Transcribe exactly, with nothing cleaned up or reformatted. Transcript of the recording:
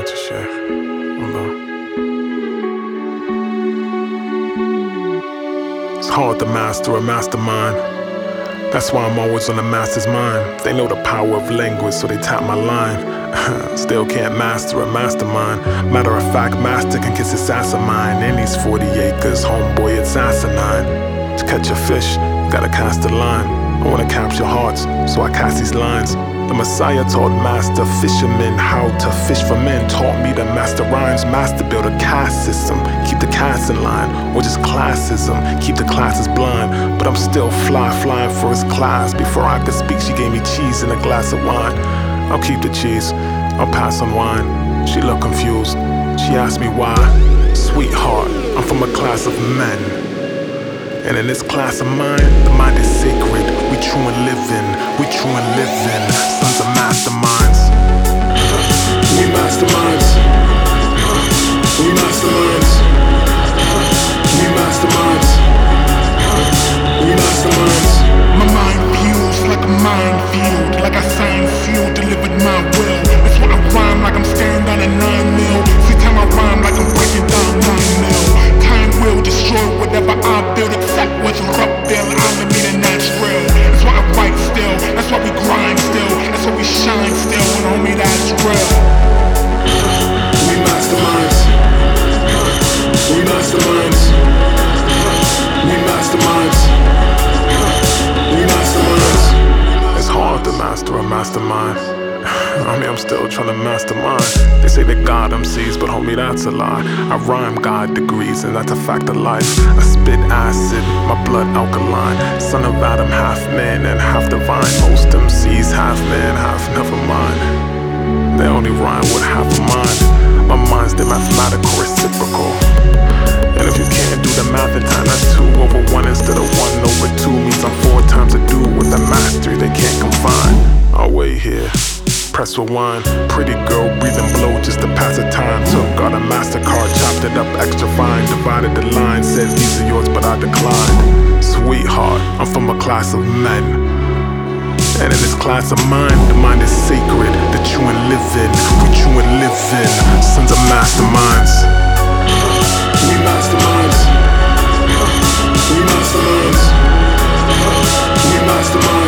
get your shit. Hold on. It's hard to master a mastermind. That's why I'm always on the master's mind. They know the power of language, so they tap my line. Still can't master a mastermind. Matter of fact, master can kiss his ass of mine. And he's forty acres, homeboy, it's asinine. To catch a fish, you gotta cast a line. I wanna capture hearts, so I cast these lines. The Messiah taught master fishermen how to fish for men. Taught me to master rhymes, master build a caste system. Keep the caste in line, or just classism. Keep the classes blind, but I'm still fly, flying first class. Before I could speak, she gave me cheese and a glass of wine. I'll keep the cheese, I'll pass on wine. She looked confused, she asked me why. Sweetheart, I'm from a class of men. And in this class of mine, the mind is sacred. We true and living, we true and living. Sons of masterminds. We masterminds. We masterminds. We masterminds. We masterminds. My mind fuels like a minefield, like I signed, sealed, delivered my will. That's why I rhyme like I'm staring down a nine mil. See time I rhyme like I'm breaking down nine mil. Time will destroy whatever I build, except what's rough bill. I'll let me the natural. That's why I write still. That's why we grind still. That's why we shine still. And homie, that's real. We masterminds. We masterminds. We masterminds. We masterminds. It's hard to master a mastermind. I mean, I'm still trying to mastermind. They say that God M Cs, but homie, that's a lie. I rhyme God degrees, and that's a fact of life. I spit acid, my blood alkaline. Son of Adam, half man and half divine. Most M Cs, half man, half never mind. They only rhyme with half a mind. My mind's the mathematical reciprocal. And if you can't do the math in time, that's two over one instead of one over two. Means I'm four times a dude with a mastery they can't confine. I'll wait here. Press rewind, pretty girl breathing blow just to pass the time. Took out a MasterCard, chopped it up extra fine. Divided the line, said these are yours but I declined. Sweetheart, I'm from a class of men. And in this class of mine, the mind is sacred. The true and living, we true and living. Sons of masterminds. We masterminds. We masterminds. We masterminds.